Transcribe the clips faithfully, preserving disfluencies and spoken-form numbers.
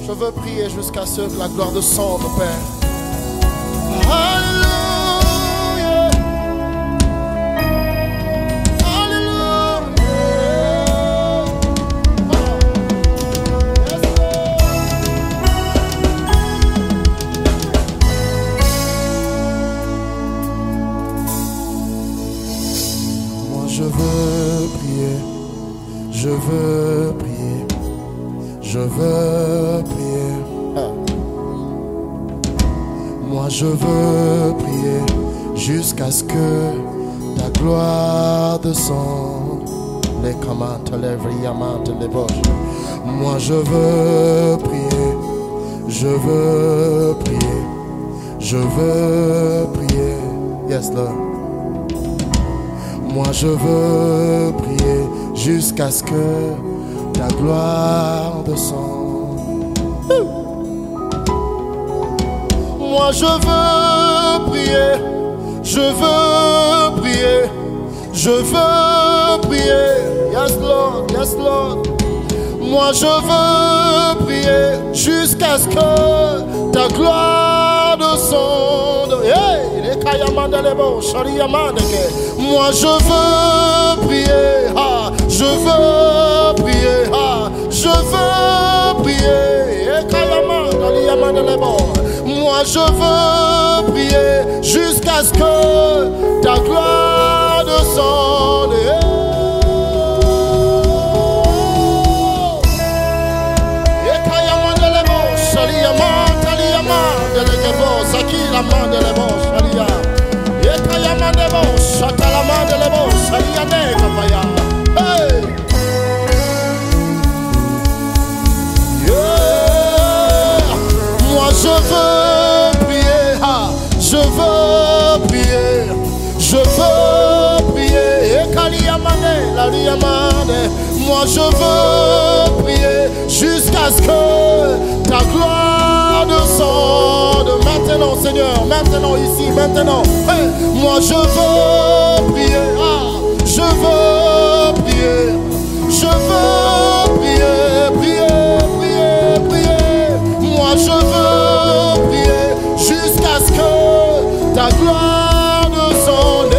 Je veux prier jusqu'à ce que la gloire descende, Père. Alléluia. Je veux prier, je veux prier, je veux prier. Ah. Moi je veux prier jusqu'à ce que ta gloire descende. Les commandes, les vriamantes, les boches. Moi je veux prier, je veux prier, je veux prier. Yes, Lord. Moi je veux prier jusqu'à ce que ta gloire descende. Moi je veux prier, je veux prier, je veux prier. Yes Lord, yes Lord. Moi je veux prier jusqu'à ce que ta gloire descende. Hey! Moi je veux prier, ah, je veux prier, ah, je veux prier. Moi je veux prier jusqu'à ce que ta gloire descende. Hey! Yeah! Moi je veux prier, ah, je veux prier, je veux prier. Moi je veux prier jusqu'à ce que ta gloire descende. Maintenant Seigneur, maintenant ici, maintenant. Hey! Moi je veux prier, ah, je veux prier, je veux prier, prier, prier, prier. Moi je veux prier jusqu'à ce que ta gloire descende.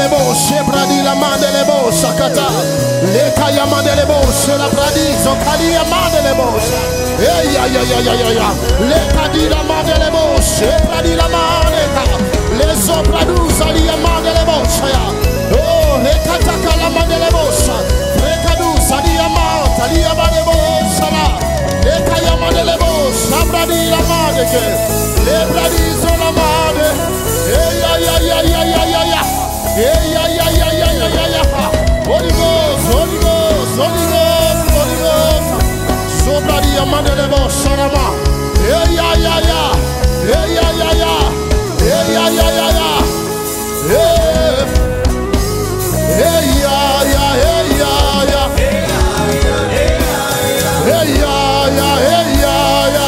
mandelebo, shebradi la mandelebo, sakata. Le kaya mandelebo, shela bradi, zokali ya mandelebo. Hey ya ya ya ya ya ya. Le kadi la mandelebo, shebradi la maneka. Le sobradu sali ya mandelebo, shaya. Oh, le kataka la mandelebo, sa. Rekadu sali ya man, sali ya mandelebo, sala. Le kaya mandelebo, sabradi la maneke. Le bradi zola mande. Hey ya ya ya ya ya ya ya. Hey ya ya ya ya ya ya ya. Holy Ghost, Holy Ghost, Holy Ghost, Holy Ghost. Sobradi ya mandelebo, sarama. Hey ya ya ya. Hey ya ya ya. Hey ya ya ya ya. Hey. Hey ya ya. Hey ya ya. Hey ya ya. Hey ya ya. Hey ya ya.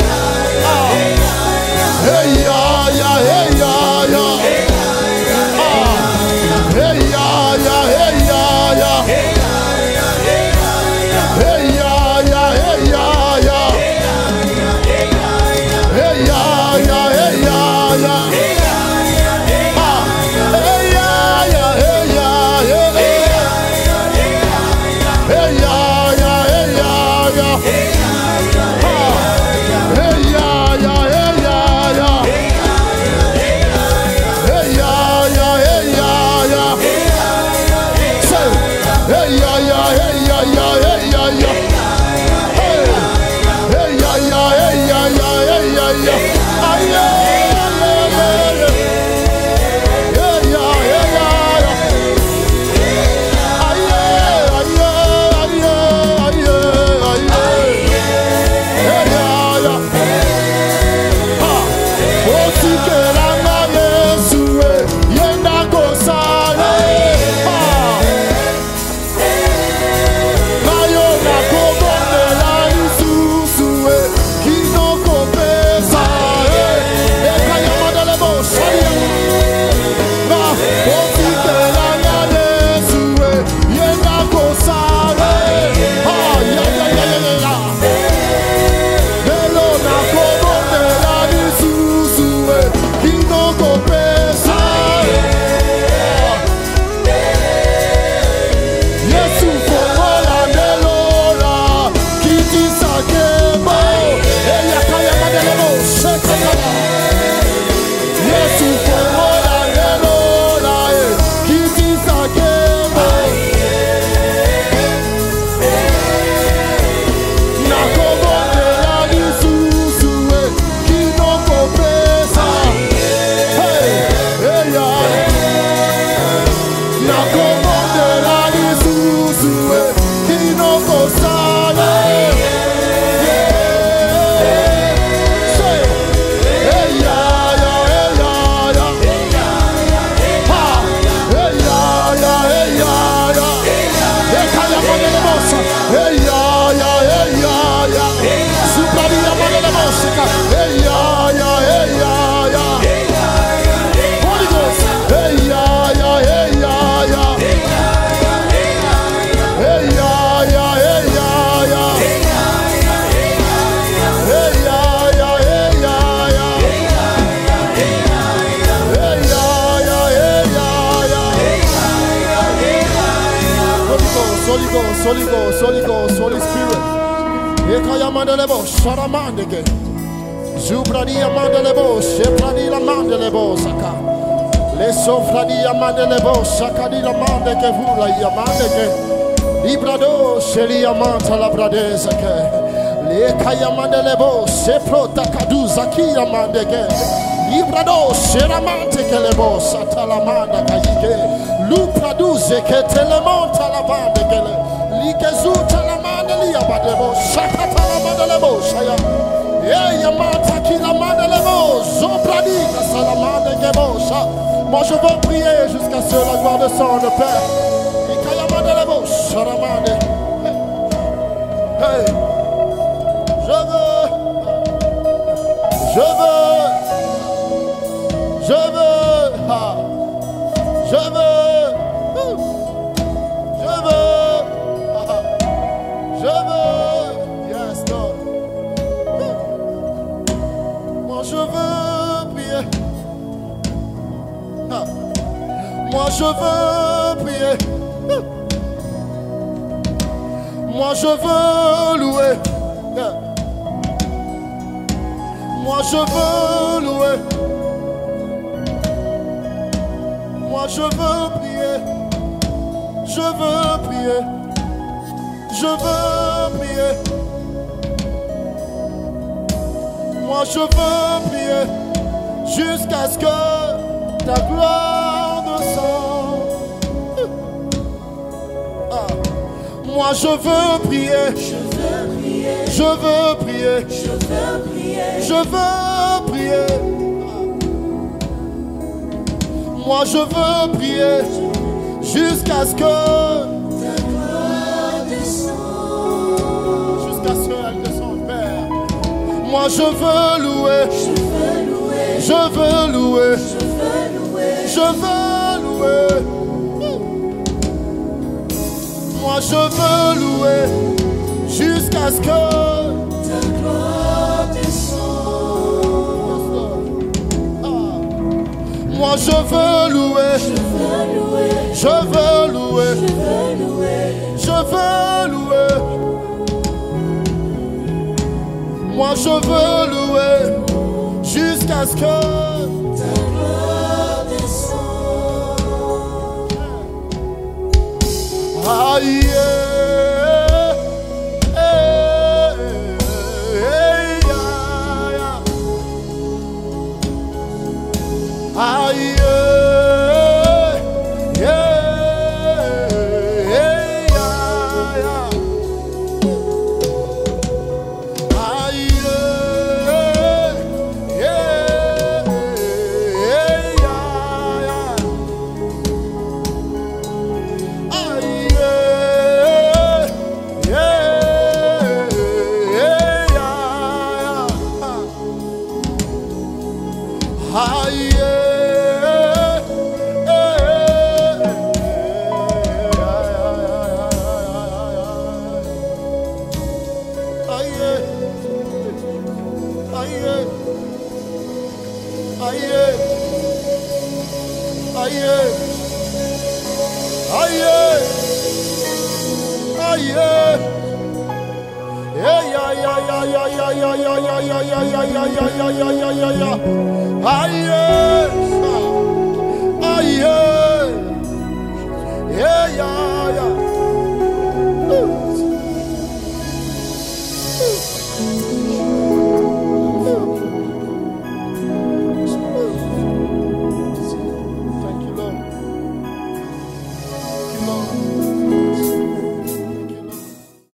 Hey ya ya. Hey ya ya. Ah. Hey ya ya. Hey ya ya. Hey ya ya. Hey ya ya. Hey ya ya. Hey ya ya. Ah. Hey ya ya. Hey ya ya. Hey ya ya. Hey ya ya. Ah. Hey ya ya. Hey ya ya. Hey ya ya. Hey ya ya. Say, hey ya ya. Hey ya ya. Hey ya ya. Hey. Hey ya ya. Hey ya ya. Hey ya ya. Ay ya ya ya ya. Hey ya ya ya ya. Ay ya ay ya ay ya ay ya ay ya. Hey ya ya. Ha. Osikelanga Yesu we yenda kosale. Ha. Nayo na kobonde la isusu we kinoko pesa. Ekaya madale bo sharia. Na osikelanga Yesu we yenda kosale. Ha ya ya ya ya ya. Hello na kobonde la isusu we kinoko pesa. Yesu fongola nelora kiti sakebo. Eya kaya madelebo shekala. Yesu fongola nelora kiti sakebo. Na kobonde la lisusu we kinoko pesa. Hey, hey ya. Na kobonde la lisusu we kinoko sale. Yeah. Say, hey ya ya, hey ya ya. Ha, hey ya ya, hey ya ya. Hey kaya manele mosa. Hey ya ya, hey ya ya. Supari ya manele mosa. Hey ya ya, hey ya ya. Holy Ghost. Hey ya ya, hey ya ya. Hey ya ya, hey ya ya. Hey ya ya, hey ya ya. Hey ya ya, hey ya ya. Holy Ghost, Holy Ghost, Holy Ghost, Holy Ghost, Holy Spirit. Ekaya mandelebo, sharamandeke. Zubradi amandelebo, shebradi la mandelebo saka. Le sofradi amandelebo, sakadi la mandeke vula yamandeke. Librado, sheli amanta la bradesake. Le kaya mandelebo, sepro takadu zaki amandeke. Librado, sheramante kelebo, satalamanda kayike. Lupradu zeke telemonta la bandekele. Likezuta la mandeli abadebo, shakata la mandelebo shaya. Yeah, yamanta kila mandelebo, zobradi kasalamande kebosha. Moi je veux prier jusqu'à ce que la gloire descende, Père. Ikaya mandelebo, sharamande. Hey, je veux, je veux, je veux, ah, je veux, ouh, je veux, ah, je veux, yes, Lord. Moi je veux prier. Ah. Moi Moi je veux prier. Moi je veux louer. Moi je veux louer. Moi je veux prier. Je veux prier. Je veux prier. Moi je veux prier jusqu'à ce que ta gloire descende. Ah. Moi je veux prier. Je veux prier. Je veux prier. Je veux prier. Je veux prier. Moi je veux prier jusqu'à ce que Ta gloire descende. jusqu'à ce qu'elle descende, Père. Moi je veux louer. Je veux louer. Je veux louer. Je veux louer. Je veux louer. Moi je veux louer jusqu'à ce que Ta gloire descende. Ah. Moi je veux louer. Je veux louer. Je veux louer. Je veux louer. Je veux louer. Moi je veux louer jusqu'à ce que Ta gloire descende. aïe, eh, eh, aïe, aïe, eh, eh, Thank you, Lord. Thank you, Lord.